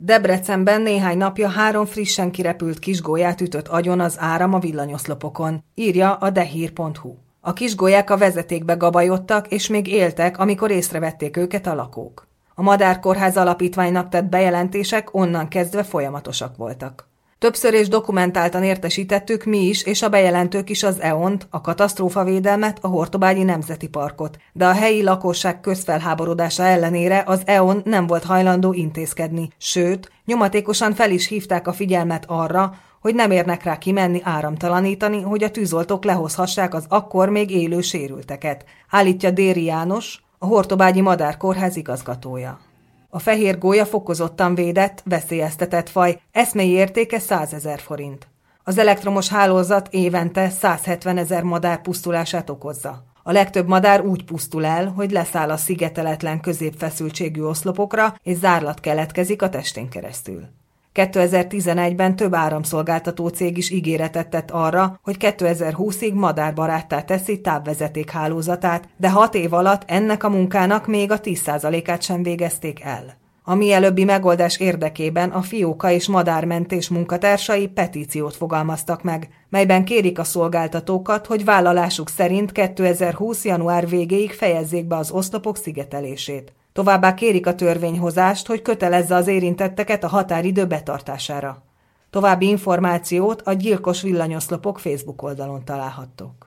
Debrecenben néhány napja 3 frissen kirepült kisgólyát ütött agyon az áram a villanyoszlopokon, írja a dehír.hu. A kisgólyák a vezetékbe gabajodtak, és még éltek, amikor észrevették őket a lakók. A Madárkórház Alapítványnak tett bejelentések onnan kezdve folyamatosak voltak. Többször és dokumentáltan értesítettük mi is, és a bejelentők is az EON-t, a katasztrófavédelmet, a Hortobágyi Nemzeti Parkot, de a helyi lakosság közfelháborodása ellenére az EON nem volt hajlandó intézkedni, sőt, nyomatékosan fel is hívták a figyelmet arra, hogy nem érnek rá kimenni áramtalanítani, hogy a tűzoltók lehozhassák az akkor még élő sérülteket, állítja Déri János, a Hortobágyi Madárkórház igazgatója. A fehér gólya fokozottan védett, veszélyeztetett faj, eszmei értéke 100 000 forint. Az elektromos hálózat évente 170 000 madár pusztulását okozza. A legtöbb madár úgy pusztul el, hogy leszáll a szigeteletlen középfeszültségű oszlopokra, és zárlat keletkezik a testén keresztül. 2011-ben több áramszolgáltató cég is ígéretet tett arra, hogy 2020-ig madárbaráttá teszi távvezetékhálózatát, de 6 év alatt ennek a munkának még a 10%-át sem végezték el. A mielőbbi megoldás érdekében a fióka és madármentés munkatársai petíciót fogalmaztak meg, melyben kérik a szolgáltatókat, hogy vállalásuk szerint 2020. január végéig fejezzék be az oszlopok szigetelését. Továbbá kérik a törvényhozást, hogy kötelezze az érintetteket a határidő betartására. További információt a Gyilkos villanyoszlopok Facebook oldalon találhattok.